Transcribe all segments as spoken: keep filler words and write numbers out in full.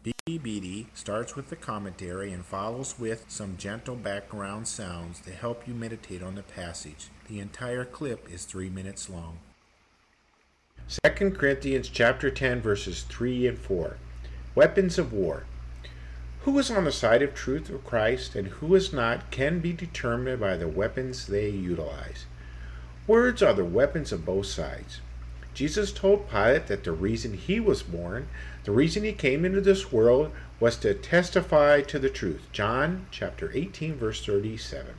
B B D starts with the commentary and follows with some gentle background sounds to help you meditate on the passage. The entire clip is three minutes long. Second Corinthians chapter ten verses three and four. Weapons of war. Who is on the side of truth of Christ and who is not can be determined by the weapons they utilize. Words are the weapons of both sides. Jesus told Pilate that the reason he was born, the reason he came into this world, was to testify to the truth. John chapter eighteen verse thirty-seven.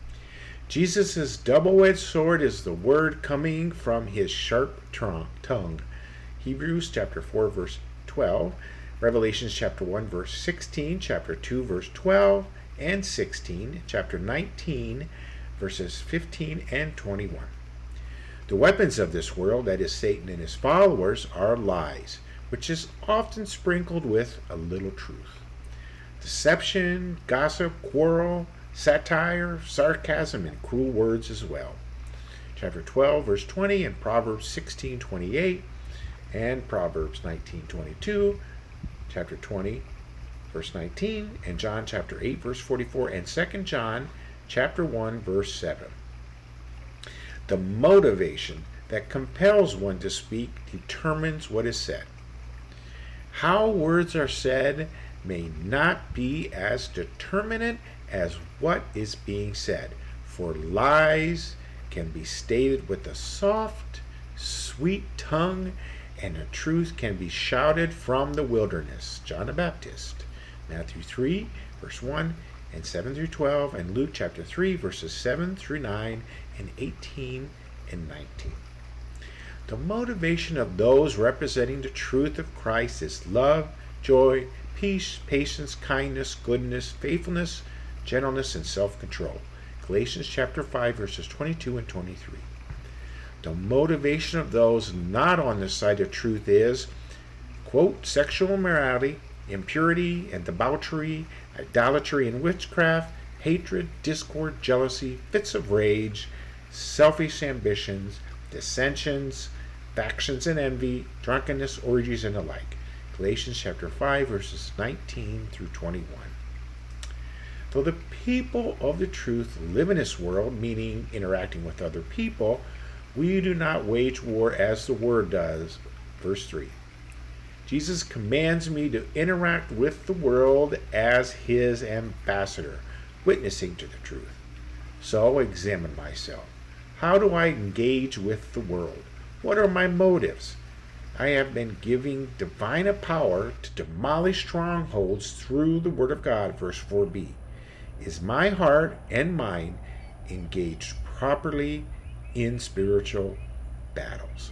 Jesus' double-edged sword is the word coming from his sharp tongue. Hebrews chapter four verse twelve. Revelations chapter one verse sixteen, chapter two verse twelve and sixteen, chapter nineteen verses fifteen and twenty-one. The weapons of this world, that is Satan and his followers, are lies, which is often sprinkled with a little truth. Deception, gossip, quarrel, satire, sarcasm, and cruel words as well. Chapter twelve verse twenty and Proverbs sixteen twenty-eight and Proverbs nineteen twenty-two. Chapter twenty, verse nineteen, and John chapter eight, verse forty-four, and Second John chapter one, verse seven. The motivation that compels one to speak determines what is said. How words are said may not be as determinate as what is being said, for lies can be stated with a soft, sweet tongue, and the truth can be shouted from the wilderness. John the Baptist, Matthew three, verse one, and seven through twelve, and Luke chapter three, verses seven through nine, and eighteen and nineteen. The motivation of those representing the truth of Christ is love, joy, peace, patience, kindness, goodness, faithfulness, gentleness, and self-control. Galatians chapter five, verses twenty-two and twenty-three. The motivation of those not on the side of truth is, quote, sexual immorality, impurity and debauchery, idolatry and witchcraft, hatred, discord, jealousy, fits of rage, selfish ambitions, dissensions, factions and envy, drunkenness, orgies, and the like. Galatians chapter five, verses nineteen through twenty-one. Though the people of the truth live in this world, meaning interacting with other people, we do not wage war as the word does. Verse three. Jesus commands me to interact with the world as his ambassador, witnessing to the truth. So examine myself. How do I engage with the world? What are my motives? I have been giving divine power to demolish strongholds through the word of God. Verse four b. Is my heart and mind engaged properly in spiritual battles?